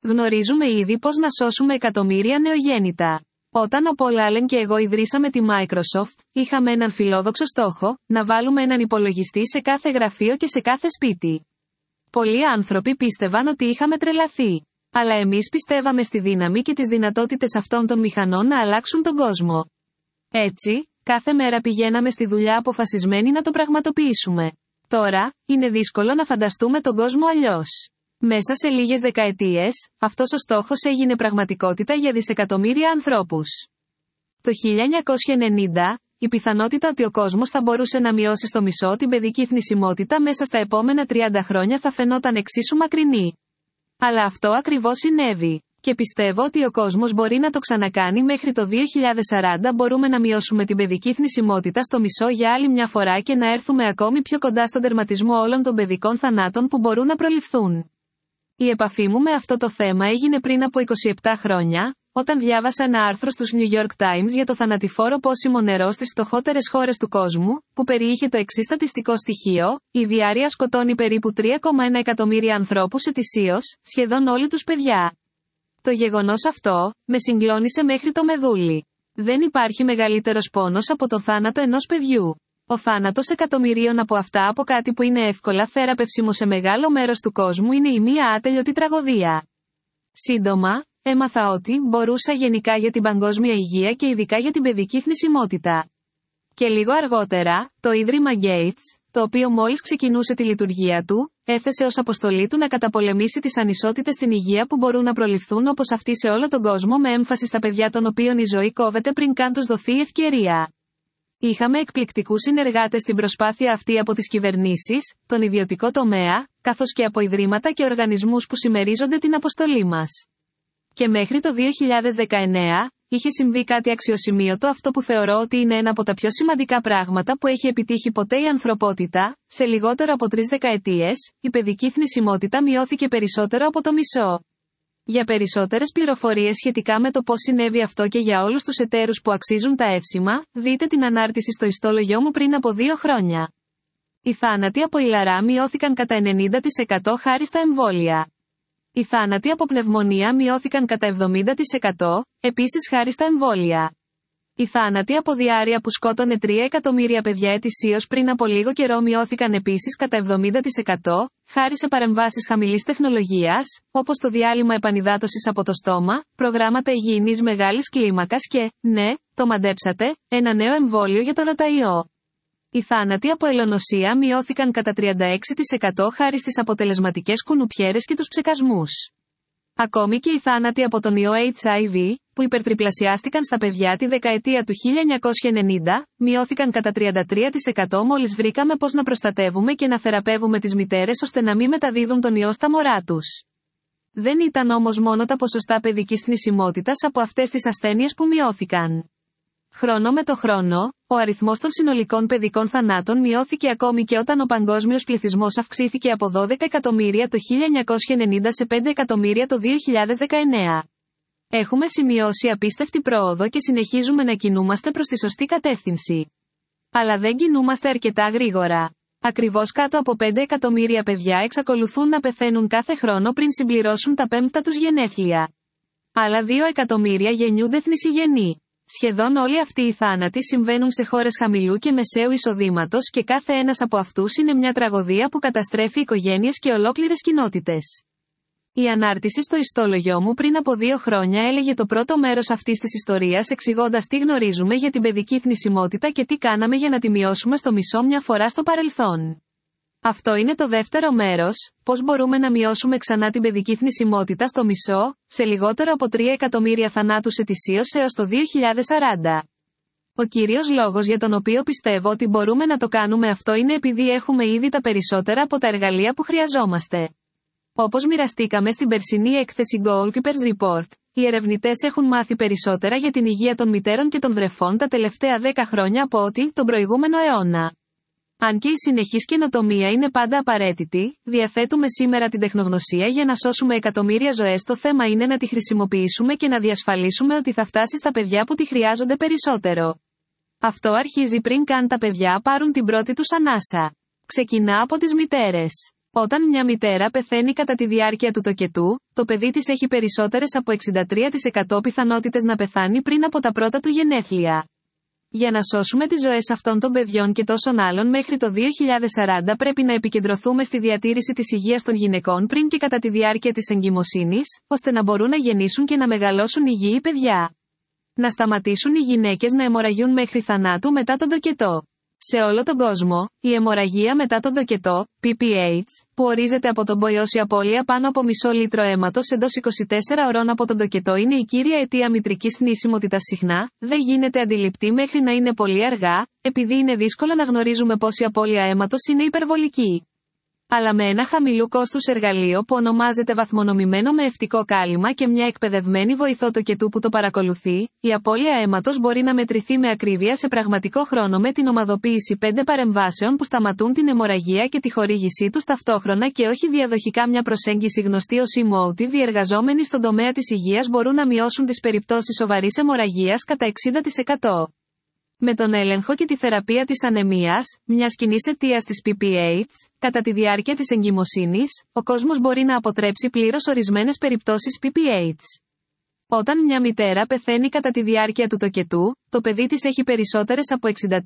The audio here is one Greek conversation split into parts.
Γνωρίζουμε ήδη πώς να σώσουμε εκατομμύρια νεογέννητα. Όταν ο Πολ Άλεν και εγώ ιδρύσαμε τη Microsoft, είχαμε έναν φιλόδοξο στόχο, να βάλουμε έναν υπολογιστή σε κάθε γραφείο και σε κάθε σπίτι. Πολλοί άνθρωποι πίστευαν ότι είχαμε τρελαθεί. Αλλά εμείς πιστεύαμε στη δύναμη και τις δυνατότητες αυτών των μηχανών να αλλάξουν τον κόσμο. Έτσι, κάθε μέρα πηγαίναμε στη δουλειά αποφασισμένοι να το πραγματοποιήσουμε. Τώρα, είναι δύσκολο να φανταστούμε τον κόσμο αλλιώς. Μέσα σε λίγες δεκαετίες, αυτός ο στόχος έγινε πραγματικότητα για δισεκατομμύρια ανθρώπους. Το 1990, η πιθανότητα ότι ο κόσμος θα μπορούσε να μειώσει στο μισό την παιδική θνησιμότητα μέσα στα επόμενα 30 χρόνια θα φαινόταν εξίσου μακρινή. Αλλά αυτό ακριβώς συνέβη. Και πιστεύω ότι ο κόσμος μπορεί να το ξανακάνει μέχρι το 2040. Μπορούμε να μειώσουμε την παιδική θνησιμότητα στο μισό για άλλη μια φορά και να έρθουμε ακόμη πιο κοντά στον τερματισμό όλων των παιδικών θανάτων που μπορούν να προληφθούν. Η επαφή μου με αυτό το θέμα έγινε πριν από 27 χρόνια, όταν διάβασα ένα άρθρο στους New York Times για το θανατηφόρο πόσιμο νερό στις φτωχότερες χώρες του κόσμου, που περιείχε το εξής στατιστικό στοιχείο: η διάρρεια σκοτώνει περίπου 3,1 εκατομμύρια ανθρώπους ετησίως, σχεδόν όλοι τους παιδιά. Το γεγονός αυτό, με συγκλώνησε μέχρι το μεδούλι. Δεν υπάρχει μεγαλύτερος πόνος από το θάνατο ενός παιδιού. Ο θάνατος εκατομμυρίων από αυτά από κάτι που είναι εύκολα θεραπεύσιμο σε μεγάλο μέρος του κόσμου είναι η μία άτελειωτη τραγωδία. Σύντομα, έμαθα ότι μπορούσα γενικά για την παγκόσμια υγεία και ειδικά για την παιδική θνησιμότητα. Και λίγο αργότερα, το Ίδρυμα Gates, το οποίο μόλις ξεκινούσε τη λειτουργία του, έθεσε ως αποστολή του να καταπολεμήσει τις ανισότητες στην υγεία που μπορούν να προληφθούν όπως αυτή σε όλο τον κόσμο, με έμφαση στα παιδιά των οποίων η ζωή κόβεται πριν καν τους δοθεί η ευκαιρία. Είχαμε εκπληκτικούς συνεργάτες στην προσπάθεια αυτή από τις κυβερνήσεις, τον ιδιωτικό τομέα, καθώς και από ιδρύματα και οργανισμούς που συμμερίζονται την αποστολή μας. Και μέχρι το 2019, είχε συμβεί κάτι αξιοσημείωτο, αυτό που θεωρώ ότι είναι ένα από τα πιο σημαντικά πράγματα που έχει επιτύχει ποτέ η ανθρωπότητα. Σε λιγότερο από 3 δεκαετίες, η παιδική θνησιμότητα μειώθηκε περισσότερο από το μισό. Για περισσότερες πληροφορίες σχετικά με το πώς συνέβη αυτό και για όλους τους εταίρους που αξίζουν τα εύσημα, δείτε την ανάρτηση στο ιστόλογιο μου πριν από 2 χρόνια. Οι θάνατοι από ηλαρά μειώθηκαν κατά 90% χάρη στα εμβόλια. Οι θάνατοι από πνευμονία μειώθηκαν κατά 70%, επίσης χάρη στα εμβόλια. Οι θάνατοι από διάρρεια που σκότωνε 3 εκατομμύρια παιδιά ετησίως πριν από λίγο καιρό μειώθηκαν επίσης κατά 70%, χάρη σε παρεμβάσεις χαμηλής τεχνολογίας, όπως το διάλειμμα επανυδάτωσης από το στόμα, προγράμματα υγιεινής μεγάλης κλίμακας και, ναι, το μαντέψατε, ένα νέο εμβόλιο για το ρωταϊό. Οι θάνατοι από ελονοσία μειώθηκαν κατά 36% χάρη στις αποτελεσματικές κουνουπιέρες και τους ψεκασμούς. Ακόμη και οι θάνατοι από τον ιό HIV, που υπερτριπλασιάστηκαν στα παιδιά τη δεκαετία του 1990, μειώθηκαν κατά 33% μόλις βρήκαμε πώς να προστατεύουμε και να θεραπεύουμε τις μητέρες ώστε να μην μεταδίδουν τον ιό στα μωρά τους. Δεν ήταν όμως μόνο τα ποσοστά παιδικής θνησιμότητας από αυτές τις ασθένειες που μειώθηκαν. Χρόνο με το χρόνο, ο αριθμός των συνολικών παιδικών θανάτων μειώθηκε ακόμη και όταν ο παγκόσμιος πληθυσμός αυξήθηκε από 12 εκατομμύρια το 1990 σε 5 εκατομμύρια το 2019. Έχουμε σημειώσει απίστευτη πρόοδο και συνεχίζουμε να κινούμαστε προς τη σωστή κατεύθυνση. Αλλά δεν κινούμαστε αρκετά γρήγορα. Ακριβώς κάτω από 5 εκατομμύρια παιδιά εξακολουθούν να πεθαίνουν κάθε χρόνο πριν συμπληρώσουν τα 5 τους γενέθλια. Άλλα 2 εκατομμύρια γεννιούνται θνησιγενή. Σχεδόν όλοι αυτοί οι θάνατοι συμβαίνουν σε χώρες χαμηλού και μεσαίου εισοδήματος και κάθε ένας από αυτούς είναι μια τραγωδία που καταστρέφει οικογένειες και ολόκληρες κοινότητες. Η ανάρτηση στο ιστόλογιο μου πριν από 2 χρόνια έλεγε το πρώτο μέρος αυτής της ιστορίας, εξηγώντας τι γνωρίζουμε για την παιδική θνησιμότητα και τι κάναμε για να τη μειώσουμε στο μισό μια φορά στο παρελθόν. Αυτό είναι το δεύτερο μέρος, πώς μπορούμε να μειώσουμε ξανά την παιδική θνησιμότητα στο μισό, σε λιγότερο από 3 εκατομμύρια θανάτους ετησίως έως το 2040. Ο κύριος λόγος για τον οποίο πιστεύω ότι μπορούμε να το κάνουμε αυτό είναι επειδή έχουμε ήδη τα περισσότερα από τα εργαλεία που χρειαζόμαστε. Όπως μοιραστήκαμε στην περσινή έκθεση Goalkeepers Report, οι ερευνητές έχουν μάθει περισσότερα για την υγεία των μητέρων και των βρεφών τα τελευταία 10 χρόνια από ό,τι τον προηγούμενο αιώνα. Αν και η συνεχής καινοτομία είναι πάντα απαραίτητη, διαθέτουμε σήμερα την τεχνογνωσία για να σώσουμε εκατομμύρια ζωές. Το θέμα είναι να τη χρησιμοποιήσουμε και να διασφαλίσουμε ότι θα φτάσει στα παιδιά που τη χρειάζονται περισσότερο. Αυτό αρχίζει πριν καν τα παιδιά πάρουν την πρώτη τους ανάσα. Ξεκινά από τις μητέρες. Όταν μια μητέρα πεθαίνει κατά τη διάρκεια του τοκετού, το παιδί της έχει περισσότερες από 63% πιθανότητες να πεθάνει πριν από τα πρώτα του γενέθλια. Για να σώσουμε τις ζωές αυτών των παιδιών και τόσων άλλων μέχρι το 2040 πρέπει να επικεντρωθούμε στη διατήρηση της υγείας των γυναικών πριν και κατά τη διάρκεια της εγκυμοσύνης, ώστε να μπορούν να γεννήσουν και να μεγαλώσουν υγιή παιδιά. Να σταματήσουν οι γυναίκες να αιμορραγιούν μέχρι θανάτου μετά τον τοκετό. Σε όλο τον κόσμο, η αιμορραγία μετά τον τοκετό, PPH, που ορίζεται από τον ΠΟΗ ως η απώλεια πάνω από μισό λίτρο αίματος εντός 24 ώρων από τον τοκετό είναι η κύρια αιτία μητρικής θνησιμότητας. Συχνά, δεν γίνεται αντιληπτή μέχρι να είναι πολύ αργά, επειδή είναι δύσκολο να γνωρίζουμε πως η απώλεια αίματος είναι υπερβολική. Αλλά με ένα χαμηλού κόστους εργαλείο που ονομάζεται βαθμονομημένο με ευτικό κάλυμα και μια εκπαιδευμένη βοηθό τοκετού που το παρακολουθεί, η απώλεια αίματος μπορεί να μετρηθεί με ακρίβεια σε πραγματικό χρόνο με την ομαδοποίηση 5 παρεμβάσεων που σταματούν την αιμορραγία και τη χορήγησή τους ταυτόχρονα και όχι διαδοχικά. Μια προσέγγιση γνωστή ως emotive. Οι εργαζόμενοι στον τομέα της υγείας μπορούν να μειώσουν τις περιπτώσεις σοβαρής αιμορραγίας κατά 60%. Με τον έλεγχο και τη θεραπεία της ανεμίας, μιας κοινής αιτίας της PPH, κατά τη διάρκεια της εγκυμοσύνης, ο κόσμος μπορεί να αποτρέψει πλήρως ορισμένες περιπτώσεις PPH. Όταν μια μητέρα πεθαίνει κατά τη διάρκεια του τοκετού, το παιδί της έχει περισσότερες από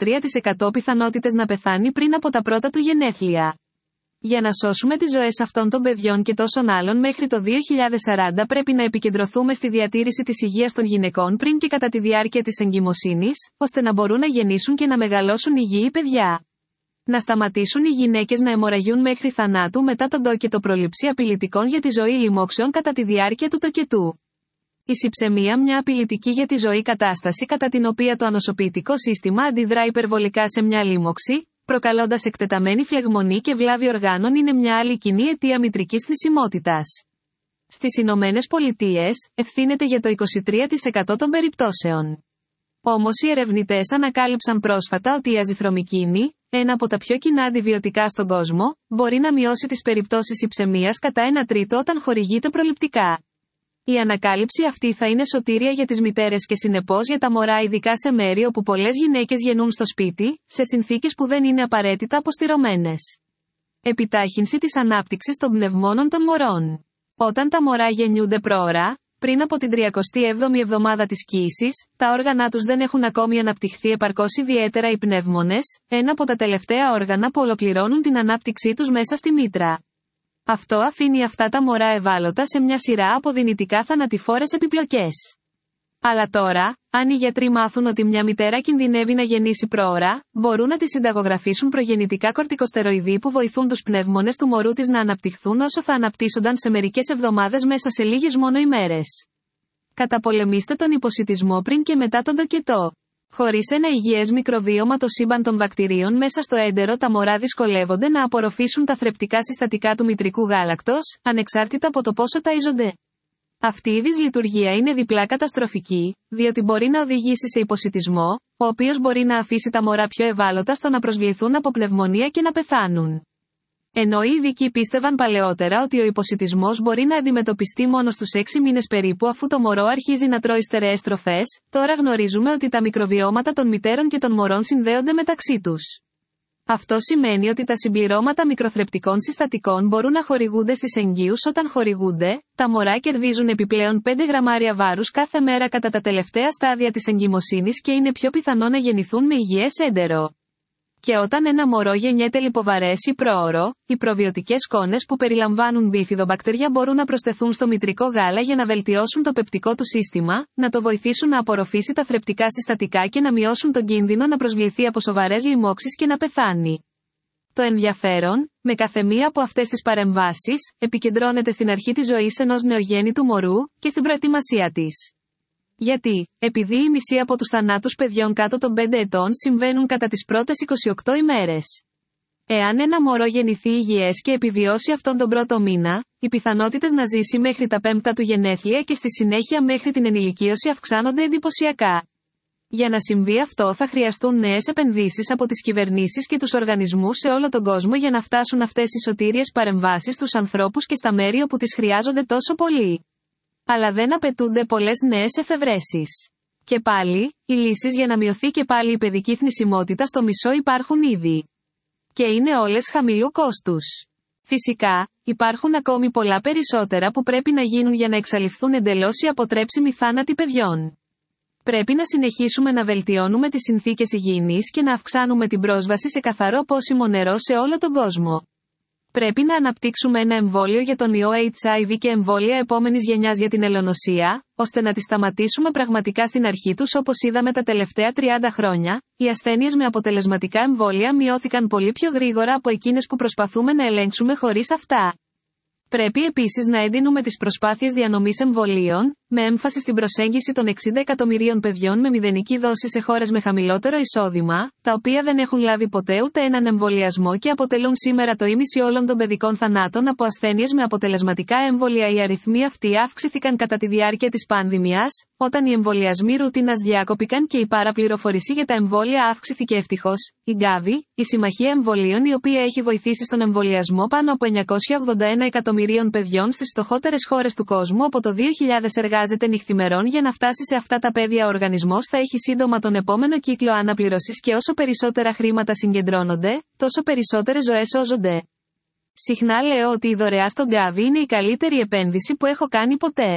63% πιθανότητες να πεθάνει πριν από τα πρώτα του γενέθλια. Για να σώσουμε τις ζωές αυτών των παιδιών και τόσων άλλων μέχρι το 2040 πρέπει να επικεντρωθούμε στη διατήρηση της υγείας των γυναικών πριν και κατά τη διάρκεια της εγκυμοσύνης, ώστε να μπορούν να γεννήσουν και να μεγαλώσουν υγιή παιδιά. Να σταματήσουν οι γυναίκες να αιμορραγιούν μέχρι θανάτου μετά τον τοκετό. Πρόληψη απειλητικών για τη ζωή λοιμόξεων κατά τη διάρκεια του τοκετού. Η συψαιμία, μια απειλητική για τη ζωή κατάσταση κατά την οποία το ανοσοποιητικό σύστημα αντιδρά υπερβολικά σε μια λοίμοξη, προκαλώντας εκτεταμένη φλεγμονή και βλάβη οργάνων, είναι μια άλλη κοινή αιτία μητρικής θνησιμότητας. Στις Ηνωμένες Πολιτείες, ευθύνεται για το 23% των περιπτώσεων. Όμως οι ερευνητές ανακάλυψαν πρόσφατα ότι η αζυθρομικίνη, ένα από τα πιο κοινά αντιβιωτικά στον κόσμο, μπορεί να μειώσει τις περιπτώσεις υψαιμίας κατά 1/3 όταν χορηγείται προληπτικά. Η ανακάλυψη αυτή θα είναι σωτήρια για τις μητέρες και συνεπώς για τα μωρά, ειδικά σε μέρη όπου πολλές γυναίκες γεννούν στο σπίτι, σε συνθήκες που δεν είναι απαραίτητα αποστηρωμένες. Επιτάχυνση της ανάπτυξης των πνευμόνων των μωρών. Όταν τα μωρά γεννιούνται πρόωρα, πριν από την 37η εβδομάδα της κύησης, τα όργανα τους δεν έχουν ακόμη αναπτυχθεί επαρκώς, ιδιαίτερα οι πνεύμονες, ένα από τα τελευταία όργανα που ολοκληρώνουν την ανάπτυξή τους μέσα στη μήτρα. Αυτό αφήνει αυτά τα μωρά ευάλωτα σε μια σειρά από δυνητικά θανατηφόρες επιπλοκές. Αλλά τώρα, αν οι γιατροί μάθουν ότι μια μητέρα κινδυνεύει να γεννήσει πρόωρα, μπορούν να τη συνταγογραφήσουν προγεννητικά κορτικοστεροειδή που βοηθούν τους πνεύμονες του μωρού της να αναπτυχθούν όσο θα αναπτύσσονταν σε μερικές εβδομάδες μέσα σε λίγες μόνο ημέρες. Καταπολεμήστε τον υποσιτισμό πριν και μετά τον τοκετό. Χωρίς ένα υγιές μικροβίωμα, το σύμπαν των βακτηρίων μέσα στο έντερο, τα μωρά δυσκολεύονται να απορροφήσουν τα θρεπτικά συστατικά του μητρικού γάλακτος, ανεξάρτητα από το πόσο ταΐζονται. Αυτή η δυσλειτουργία είναι διπλά καταστροφική, διότι μπορεί να οδηγήσει σε υποσιτισμό, ο οποίος μπορεί να αφήσει τα μωρά πιο ευάλωτα στο να προσβληθούν από πνευμονία και να πεθάνουν. Ενώ οι ειδικοί πίστευαν παλαιότερα ότι ο υποσιτισμός μπορεί να αντιμετωπιστεί μόνο στους 6 μήνες περίπου αφού το μωρό αρχίζει να τρώει στερεές τροφές, τώρα γνωρίζουμε ότι τα μικροβιώματα των μητέρων και των μωρών συνδέονται μεταξύ τους. Αυτό σημαίνει ότι τα συμπληρώματα μικροθρεπτικών συστατικών μπορούν να χορηγούνται στις εγγύους. Όταν χορηγούνται, τα μωρά κερδίζουν επιπλέον 5 γραμμάρια βάρους κάθε μέρα κατά τα τελευταία στάδια της εγκυμοσύνης και είναι πιο πιθανό να γεννηθούν με υγιές έντερο. Και όταν ένα μωρό γεννιέται λιποβαρές ή πρόωρο, οι προβιωτικές κόνες που περιλαμβάνουν μπίφιδομπακτέρια μπορούν να προσθεθούν στο μητρικό γάλα για να βελτιώσουν το πεπτικό του σύστημα, να το βοηθήσουν να απορροφήσει τα θρεπτικά συστατικά και να μειώσουν τον κίνδυνο να προσβληθεί από σοβαρές λοιμώξεις και να πεθάνει. Το ενδιαφέρον, με καθεμία από αυτές τις παρεμβάσεις, επικεντρώνεται στην αρχή της ζωής ενός νεογέννητου μωρού και στην προετοιμασία της. Γιατί, επειδή η μισή από τους θανάτους παιδιών κάτω των 5 ετών συμβαίνουν κατά τις πρώτες 28 ημέρες. Εάν ένα μωρό γεννηθεί υγιές και επιβιώσει αυτόν τον πρώτο μήνα, οι πιθανότητες να ζήσει μέχρι τα 5 του γενέθλια και στη συνέχεια μέχρι την ενηλικίωση αυξάνονται εντυπωσιακά. Για να συμβεί αυτό θα χρειαστούν νέες επενδύσεις από τις κυβερνήσεις και τους οργανισμούς σε όλο τον κόσμο για να φτάσουν αυτές οι σωτήριες παρεμβάσεις στους ανθρώπους και στα μέρη όπου τις χρειάζονται τόσο πολύ. Αλλά δεν απαιτούνται πολλές νέες εφευρέσεις. Και πάλι, οι λύσεις για να μειωθεί και πάλι η παιδική θνησιμότητα στο μισό υπάρχουν ήδη. Και είναι όλες χαμηλού κόστους. Φυσικά, υπάρχουν ακόμη πολλά περισσότερα που πρέπει να γίνουν για να εξαλειφθούν εντελώς οι αποτρέψιμοι θάνατοι παιδιών. Πρέπει να συνεχίσουμε να βελτιώνουμε τις συνθήκες υγιεινής και να αυξάνουμε την πρόσβαση σε καθαρό πόσιμο νερό σε όλο τον κόσμο. Πρέπει να αναπτύξουμε ένα εμβόλιο για τον ιό HIV και εμβόλια επόμενης γενιάς για την ελονοσία, ώστε να τις σταματήσουμε πραγματικά στην αρχή τους. Όπως είδαμε τα τελευταία 30 χρόνια, οι ασθένειες με αποτελεσματικά εμβόλια μειώθηκαν πολύ πιο γρήγορα από εκείνες που προσπαθούμε να ελέγξουμε χωρίς αυτά. Πρέπει επίσης να εντείνουμε τις προσπάθειες διανομής εμβολίων, με έμφαση στην προσέγγιση των 60 εκατομμυρίων παιδιών με μηδενική δόση σε χώρες με χαμηλότερο εισόδημα, τα οποία δεν έχουν λάβει ποτέ ούτε έναν εμβολιασμό και αποτελούν σήμερα το ίμιση όλων των παιδικών θανάτων από ασθένειες με αποτελεσματικά εμβόλια. Οι αριθμοί αυτοί αύξηθηκαν κατά τη διάρκεια της πανδημίας, όταν οι εμβολιασμοί ρουτίνας διάκοπηκαν και η παραπληροφορήση για τα εμβόλια αύξηθηκε ευτυχώς. Η Gavi, η Συμμαχία Εμβολίων, η οποία έχει βοηθήσει στον εμβολιασμό πάνω από 981 εκατομμυρίων παιδιών στις φτωχότερες χώρες του κόσμου από το 2000, εργάζεται νυχθημερών για να φτάσει σε αυτά τα παιδιά. Ο οργανισμός θα έχει σύντομα τον επόμενο κύκλο αναπληρωσής και όσο περισσότερα χρήματα συγκεντρώνονται, τόσο περισσότερες ζωές σώζονται. Συχνά λέω ότι η δωρεά στον Gavi είναι η καλύτερη επένδυση που έχω κάνει ποτέ.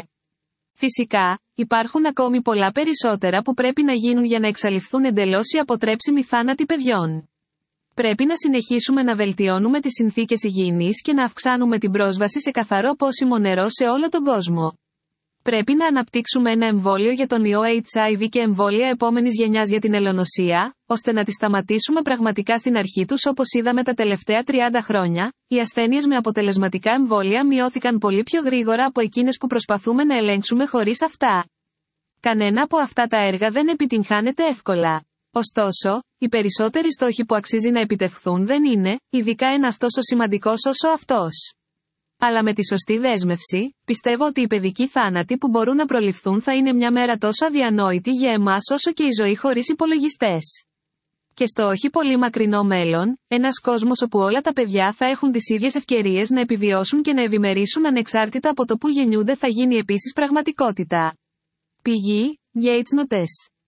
Φυσικά, υπάρχουν ακόμη πολλά περισσότερα που πρέπει να γίνουν για να εξαλειφθούν εντελώς οι αποτρέψιμοι θάνατοι παιδιών. Πρέπει να συνεχίσουμε να βελτιώνουμε τις συνθήκες υγιεινής και να αυξάνουμε την πρόσβαση σε καθαρό πόσιμο νερό σε όλο τον κόσμο. Πρέπει να αναπτύξουμε ένα εμβόλιο για τον ιό HIV και εμβόλια επόμενης γενιάς για την ελονοσία, ώστε να τις σταματήσουμε πραγματικά στην αρχή τους. Όπως είδαμε τα τελευταία 30 χρόνια, οι ασθένειες με αποτελεσματικά εμβόλια μειώθηκαν πολύ πιο γρήγορα από εκείνες που προσπαθούμε να ελέγξουμε χωρίς αυτά. Κανένα από αυτά τα έργα δεν επιτυγχάνεται εύκολα. Ωστόσο, οι περισσότεροι στόχοι που αξίζει να επιτευχθούν δεν είναι, ειδικά ένας τόσο σημαντικός όσο αυτός. Αλλά με τη σωστή δέσμευση, πιστεύω ότι οι παιδικοί θάνατοι που μπορούν να προληφθούν θα είναι μια μέρα τόσο αδιανόητη για εμάς όσο και η ζωή χωρίς υπολογιστές. Και στο όχι πολύ μακρινό μέλλον, ένας κόσμος όπου όλα τα παιδιά θα έχουν τις ίδιες ευκαιρίες να επιβιώσουν και να ευημερήσουν ανεξάρτητα από το που γεννιούνται θα γίνει επίσης πραγματικότητα. Πηγή, Gates Notes.